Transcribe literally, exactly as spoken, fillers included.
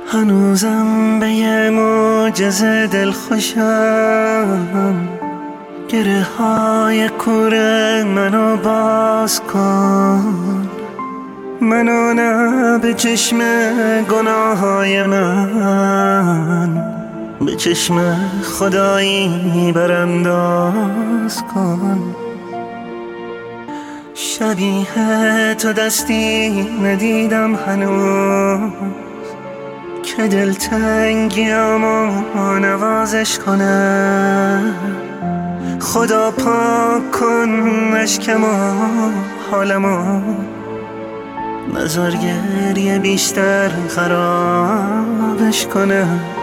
هنوزم به یه معجزه دل خوشم، گره های کوره منو باز کن، منو نه به چشم گناه های من، به چشم خدایی برانداز کن. شبیه تو دستی ندیدم هنوز که دلتنگیامو نوازش کنه. خدا پاک کن اشکمو حالمو، نذار گریه بیشتر خرابش کنه.